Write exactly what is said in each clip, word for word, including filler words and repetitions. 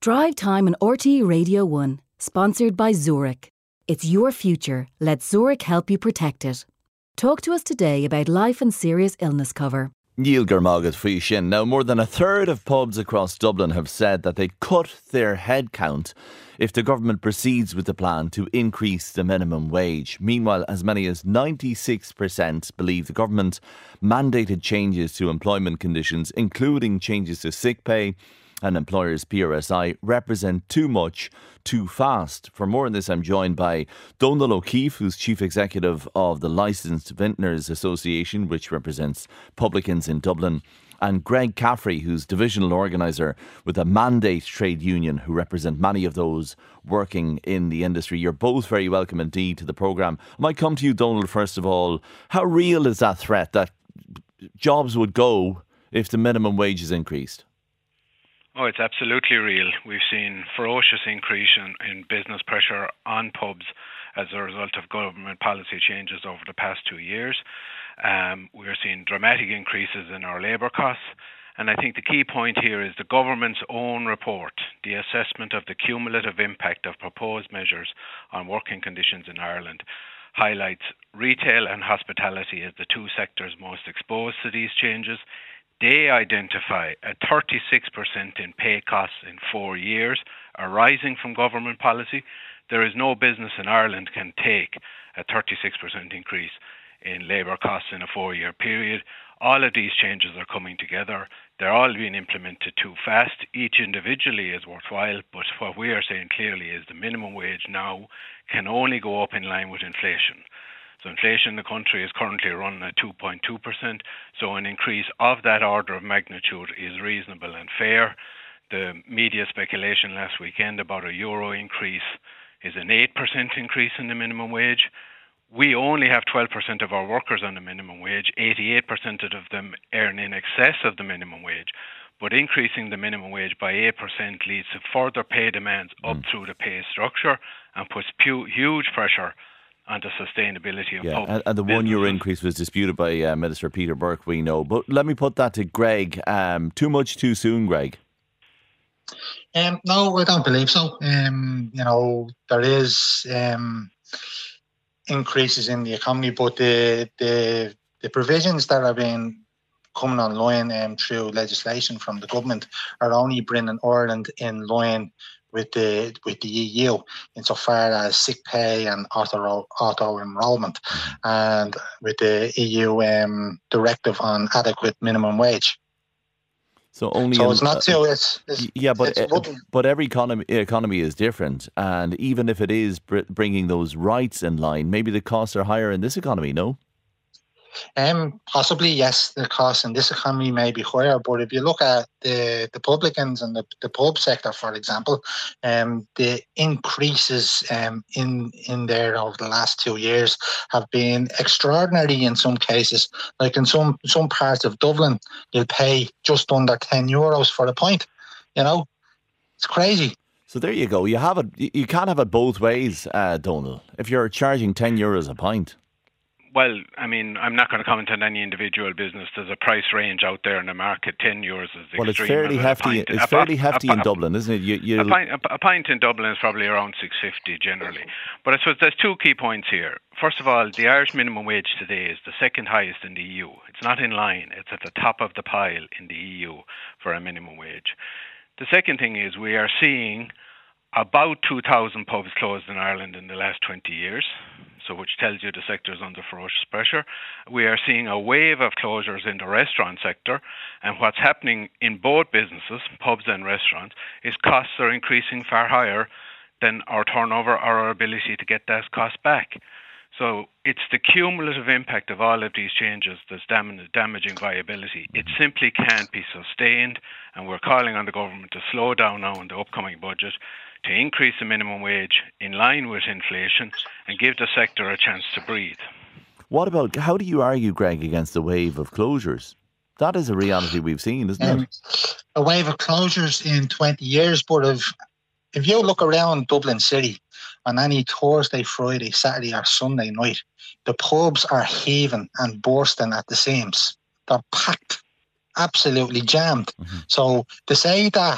Drive Time on R T E Radio one, sponsored by Zurich. It's your future. Let Zurich help you protect it. Talk to us today about life and serious illness cover. Neil Germagat Fui Shin. Now, more than a third of pubs across Dublin have said that they cut their headcount if the government proceeds with the plan to increase the minimum wage. Meanwhile, as many as ninety-six percent believe the government mandated changes to employment conditions, including changes to sick pay and employers' P R S I, represent too much, too fast. For more on this, I'm joined by Donal O'Keefe, who's Chief Executive of the Licensed Vintners Association, which represents publicans in Dublin, and Greg Caffrey, who's Divisional Organiser with a Mandate Trade Union, who represent many of those working in the industry. You're both very welcome indeed to the programme. I might come to you, Donal, first of all. How real is that threat that jobs would go if the minimum wage is increased? Oh, it's absolutely real. We've seen ferocious increase in, in business pressure on pubs as a result of government policy changes over the past two years. Um, we're seeing dramatic increases in our labour costs. And I think the key point here is the government's own report, the assessment of the cumulative impact of proposed measures on working conditions in Ireland, highlights retail and hospitality as the two sectors most exposed to these changes. They identify a thirty-six percent in pay costs in four years arising from government policy. There is no business in Ireland can take a thirty-six percent increase in labour costs in a four-year period. All of these changes are coming together. They're all being implemented too fast. Each individually is worthwhile, but what we are saying clearly is the minimum wage now can only go up in line with inflation. So inflation in the country is currently running at two point two percent, so an increase of that order of magnitude is reasonable and fair. The media speculation last weekend about a euro increase is an eight percent increase in the minimum wage. We only have twelve percent of our workers on the minimum wage, eighty-eight percent of them earn in excess of the minimum wage. But increasing the minimum wage by eight percent leads to further pay demands up mm. through the pay structure and puts pu- huge pressure on the sustainability of yeah, pub and, and the businesses. one euro increase was disputed by uh, Minister Peter Burke, we know. But let me put that to Greg. Um, too much too soon, Greg? Um, no, I don't believe so. Um, you know, there is um, increases in the economy, but the the the provisions that are being coming online um, through legislation from the government are only bringing Ireland in line with the with the E U insofar as sick pay and auto auto enrolment, and with the E U um, directive on adequate minimum wage. So only so in, it's not too. It's, it's yeah, but it's uh, but every economy economy is different, and even if it is br- bringing those rights in line, maybe the costs are higher in this economy. No. Um, possibly, yes, the costs in this economy may be higher, but if you look at the, the publicans and the, the pub sector, for example, um, the increases um, in in there over the last two years have been extraordinary in some cases. Like in some some parts of Dublin, you'll pay just under ten euros for a pint. You know, it's crazy. So there you go. You have it. You can't have it both ways, uh, Donal. If you're charging ten euros a pint. Well, I mean, I'm not going to comment on any individual business. There's a price range out there in the market. ten euros is extreme. Well, it's fairly hefty. Pint, it's a, fairly a, hefty a, in Dublin, isn't it? You, you... A, pint, a, a pint in Dublin is probably around six fifty generally. But I suppose there's two key points here. First of all, the Irish minimum wage today is the second highest in the E U. It's not in line. It's at the top of the pile in the E U for a minimum wage. The second thing is we are seeing about two thousand pubs closed in Ireland in the last twenty years. So which tells you the sector is under ferocious pressure. We are seeing a wave of closures in the restaurant sector, and what's happening in both businesses, pubs and restaurants, is costs are increasing far higher than our turnover or our ability to get that cost back. So it's the cumulative impact of all of these changes that's dam- damaging viability. It simply can't be sustained, and we're calling on the government to slow down now in the upcoming budget to increase the minimum wage in line with inflation and give the sector a chance to breathe. What about, how do you argue, Greg, against the wave of closures? That is a reality we've seen, isn't um, it? A wave of closures in twenty years, but if, if you look around Dublin City on any Thursday, Friday, Saturday or Sunday night, the pubs are heaving and bursting at the seams. They're packed, absolutely jammed. Mm-hmm. So to say that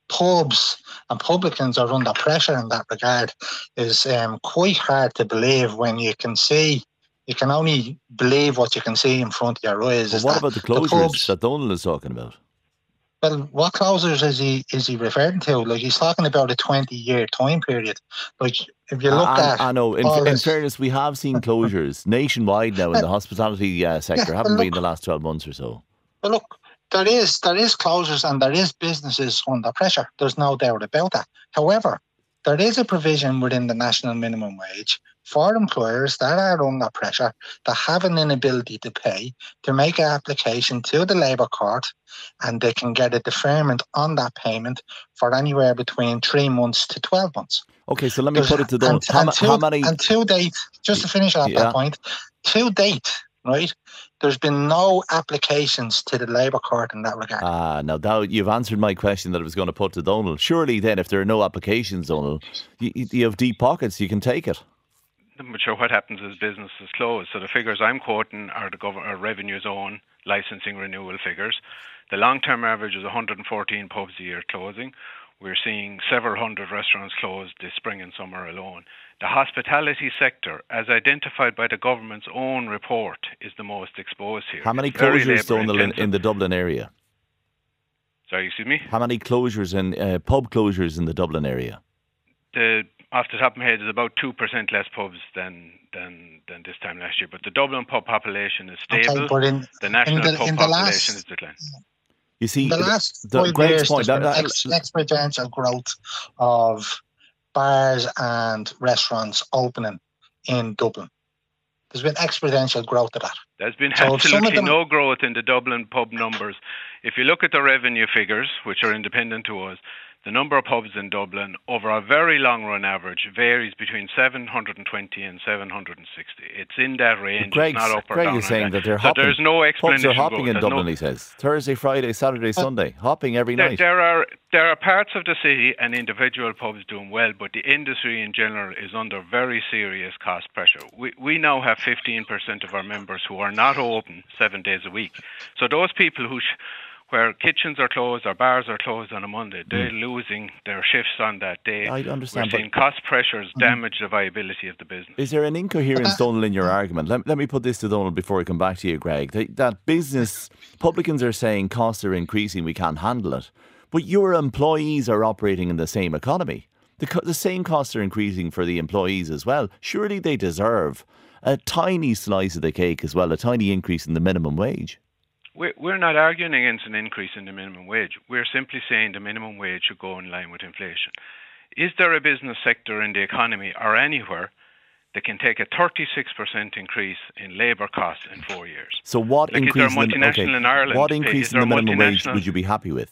pubs and publicans are under pressure in that regard is um, quite hard to believe when you can see, you can only believe what you can see in front of your eyes. But is what that about the the closures pubs, that Donald is talking about? well, what closures is he is he referring to? Like, he's talking about a twenty-year time period. Like, if you look I, at I know. In, all in this, fairness, we have seen closures nationwide now in the hospitality uh, sector, yeah, haven't but we, in the look, last twelve months or so? but look, there is there is closures and there is businesses under pressure. There's no doubt about that. However, there is a provision within the national minimum wage for employers that are under pressure, that have an inability to pay, to make an application to the Labour Court, and they can get a deferment on that payment for anywhere between three months to twelve months. Okay, so let me There's, put it to Donald. and, How, and, ma- to, how many? and to date, just to finish off Yeah. that point, to date, right, there's been no applications to the Labour Court in that regard. Ah, now that, you've answered my question that I was going to put to Donald. Surely then, if there are no applications, Donald, you, you have deep pockets, you can take it. I'm not sure what happens as businesses close. So the figures I'm quoting are the government, are revenue's own licensing renewal figures. The long-term average is one hundred fourteen pubs a year closing. We're seeing several hundred restaurants closed this spring and summer alone. The hospitality sector, as identified by the government's own report, is the most exposed here. How many It's very closures, Donald, in, labour-intensive. in the Dublin area? Sorry, excuse me? How many closures in uh, pub closures in the Dublin area? The, off the top of my head, is about two percent less pubs than, than, than this time last year. But the Dublin pub population is stable. Okay, but in, the national in the, pub in the population last, is declining. You see, in the last the, five Greg's years, point. there's That, been that, ex- exponential growth of bars and restaurants opening in Dublin. There's been exponential growth of that. There's been So if some of absolutely them- no growth in the Dublin pub numbers. If you look at the revenue figures, which are independent to us, the number of pubs in Dublin over a very long run average varies between seven hundred twenty and seven hundred sixty. It's in that range. Greg's, it's not up or Greg down. is saying that they're so hopping. there's no Pubs explanation. are hopping growth. in There's Dublin, no, he says. Thursday, Friday, Saturday, Sunday. Hopping every there, night. there are there are parts of the city and individual pubs doing well, but the industry in general is under very serious cost pressure. We we now have fifteen percent of our members who are not open seven days a week. So those people who sh- where kitchens are closed or bars are closed on a Monday, they're mm. losing their shifts on that day. I understand. We're seeing cost pressures mm. damage the viability of the business. Is there an incoherence, Donald, in your argument? Let, let me put this to Donald before I come back to you, Greg. That, that business, publicans are saying costs are increasing, we can't handle it. But your employees are operating in the same economy. The, co- the same costs are increasing for the employees as well. Surely they deserve a tiny slice of the cake as well, a tiny increase in the minimum wage. We're not arguing against an increase in the minimum wage. We're simply saying the minimum wage should go in line with inflation. Is there a business sector in the economy or anywhere that can take a thirty-six percent increase in labour costs in four years? So what like increase, is there a multinational in, okay, in Ireland? what increase is in the there minimum wage multinational- would you be happy with?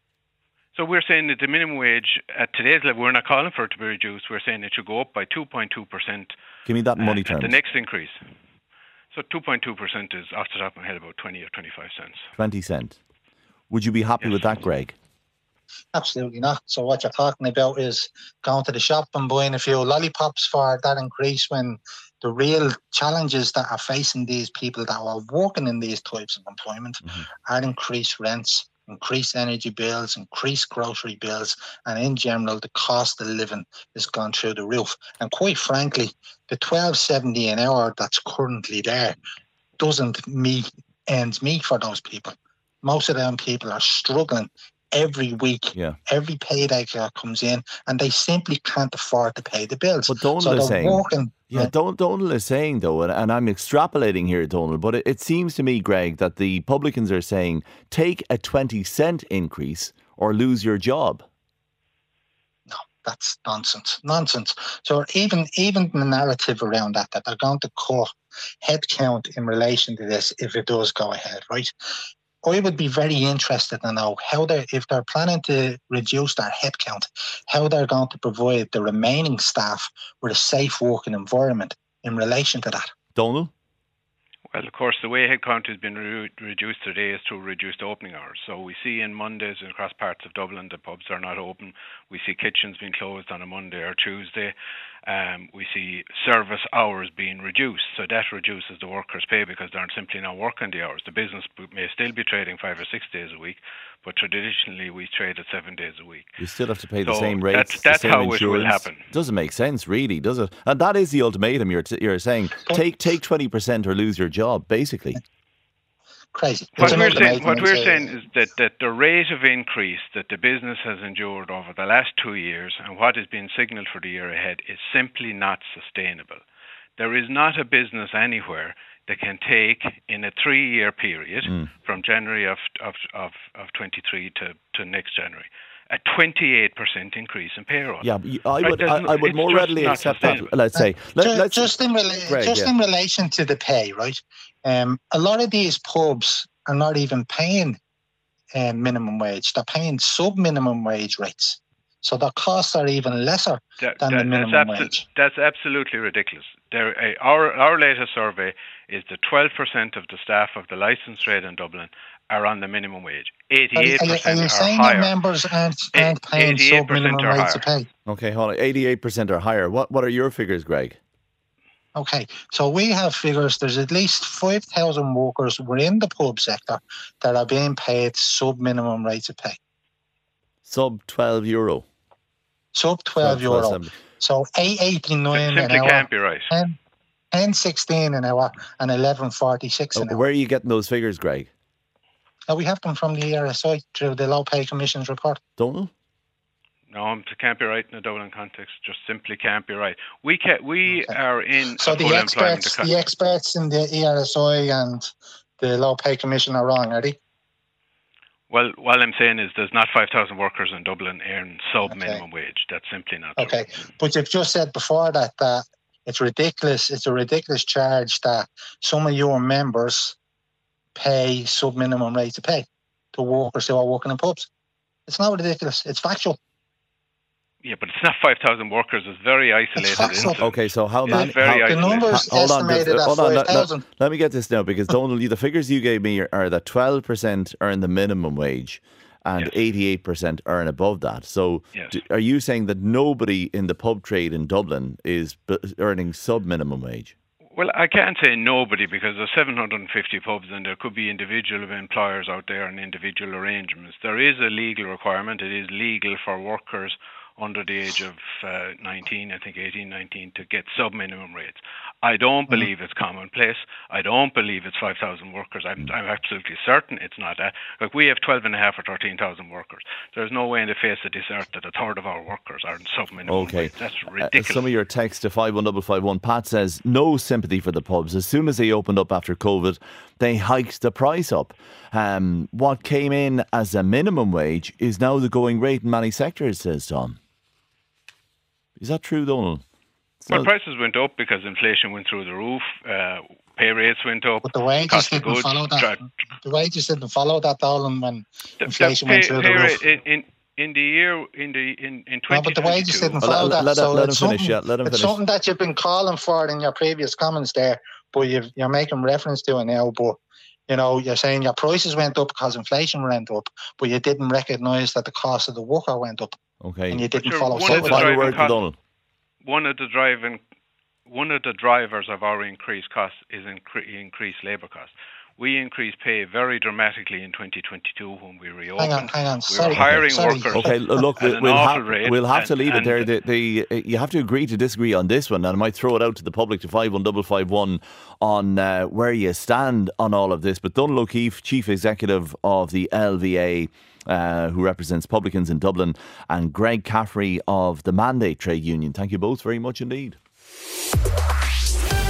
So we're saying that the minimum wage at today's level, we're not calling for it to be reduced. We're saying it should go up by two point two percent. Give me that in money uh, terms. At the next increase. So two point two percent is, off the top of my head, about twenty or twenty-five cents. twenty cent. Would you be happy Yes. with that, Greg? Absolutely not. So what you're talking about is going to the shop and buying a few lollipops for that increase, when the real challenges that are facing these people that are working in these types of employment mm-hmm. are increased rents, increased energy bills, increased grocery bills, and in general, the cost of living has gone through the roof. And quite frankly, the twelve seventy an hour that's currently there doesn't meet ends meet for those people. Most of them people are struggling every week, yeah. every payday that comes in, and they simply can't afford to pay the bills. But Donald so is they're saying, working, yeah, yeah. Don, Donald is saying though, and, and I'm extrapolating here, Donald, but it, it seems to me, Greg, that the publicans are saying take a twenty cent increase or lose your job. No, that's nonsense. Nonsense. So even even the narrative around that, that they're going to cut headcount in relation to this if it does go ahead, right? I would be very interested to know how they, if they're planning to reduce their headcount, how they're going to provide the remaining staff with a safe working environment in relation to that. Donald? Well, of course, the way headcount has been re- reduced today is through reduced opening hours. So we see in Mondays across parts of Dublin the pubs are not open. We see kitchens being closed on a Monday or Tuesday. Um, we see service hours being reduced. So that reduces the workers' pay because they're simply not working the hours. The business may still be trading five or six days a week, but traditionally we trade at seven days a week. You still have to pay the So same rates. that's- that's the same how it will insurance. happen. Doesn't make sense, really, does it? And that is the ultimatum. You're t- you're saying take take twenty percent or lose your job, basically. Crazy. What It's an we're saying, ultimatum, what and we're so- saying is that, that the rate of increase that the business has endured over the last two years and what is being signalled for the year ahead is simply not sustainable. There is not a business anywhere that can take in a three-year period Mm. from January of of of, of twenty-three to, to next January a twenty-eight percent increase in payroll. Yeah, but you- I Right, would there's I, no- I would it's more just readily not accept that. sustainable. Let's say let, Ju- let's just in rela- Greg, just yeah. in relation to the pay, right? Um, a lot of these pubs are not even paying uh, minimum wage; they're paying sub minimum wage rates, so their costs are even lesser That, than the that- minimum that's, abso- wage. that's absolutely ridiculous. There, uh, our our latest survey is that twelve percent of the staff of the licensed trade in Dublin are on the minimum wage. Are, eighty-eight are you, are percent you are saying higher. that members aren't, Eh, aren't paying eighty-eight sub percent minimum are rates of higher. pay? Okay, hold on. eighty-eight percent are higher. What what are your figures, Greg? Okay, so we have figures. There's at least five thousand workers within the pub sector that are being paid sub minimum rates of pay, Sub twelve euro. sub twelve twelve, euro. seventy. So eight eighty It nine an simply hour, can't be right. ten, ten sixteen an hour, and eleven forty six an Uh, hour. Where are you getting those figures, Greg? Uh, we have them from the E R S I through the Low Pay Commission's report. Donald? No, it can't be right in a Dublin context. Just simply can't be right. We can, we Okay. are in So a the full employment experts, economy. the experts in the E R S I and the Low Pay Commission are wrong, are they? Well, what I'm saying is there's not five thousand workers in Dublin earn sub Okay. minimum wage. That's simply not Okay, true. but you've just said before that that it's ridiculous. It's a ridiculous charge that some of your members pay sub minimum rates of pay to workers who are working in pubs. It's not ridiculous. It's factual. Yeah, but it's not five thousand workers. It's very isolated factual. incident. Okay, so how It's many? very how- The isolated. numbers Hold on, estimated just- at hold on, let- five thousand. Let me get this now, because Donald, you- the figures you gave me are, are that twelve percent earn the minimum wage and Yes. eighty-eight percent earn above that. So Yes. d- are you saying that nobody in the pub trade in Dublin is b- earning sub-minimum wage? Well, I can't say nobody because there's seven hundred fifty pubs and there could be individual employers out there and individual arrangements. There is a legal requirement. It is legal for workers under the age of uh, nineteen, I think eighteen, nineteen, to get sub-minimum rates. I don't believe it's commonplace. I don't believe it's five thousand workers. I'm, I'm absolutely certain it's not that. Like, we have twelve and a half or thirteen thousand workers. There's no way in the face of this earth that a third of our workers are in sub-minimum Okay. wage. That's Uh, ridiculous. some of your text to five one five five one, Pat says, no sympathy for the pubs. As soon as they opened up after COVID, they hiked the price up. Um, what came in as a minimum wage is now the going rate in many sectors, says Tom. Is that true, Donald? It's Well, not- prices went up because inflation went through the roof. Uh, pay rates went up. But the wages cost of didn't goods follow that. tra- The wages didn't follow that, Dolan, when the- inflation the went pay- through pay the rate roof. in, in in the year in the in in No, but the wages 2022. didn't Well, follow let- that. let- so let it's him finish, something, yeah, let him it's finish. something that you've been calling for in your previous comments there, but you've, you're making reference to it now. But you know, you're saying your prices went up because inflation went up, but you didn't recognise that the cost of the worker went up, Okay. and you didn't sure, follow one suit of with the that. Final driving word to costs- Donald. One of the driving one of the drivers of our increased costs is incre- increased labour costs. We increased pay very dramatically in twenty twenty-two when we reopened. Hang on, hang on. We Sorry, were hiring sorry. workers. Okay, l- look, at we'll, an we'll awful have, rate, we'll have to and- leave it and- there. The, the, you have to agree to disagree on this one, and I might throw it out to the public to five one five five one on uh, where you stand on all of this. But Donald O'Keefe, Chief Executive of the L V A, uh, who represents publicans in Dublin, and Greg Caffrey of the Mandate Trade Union, thank you both very much indeed.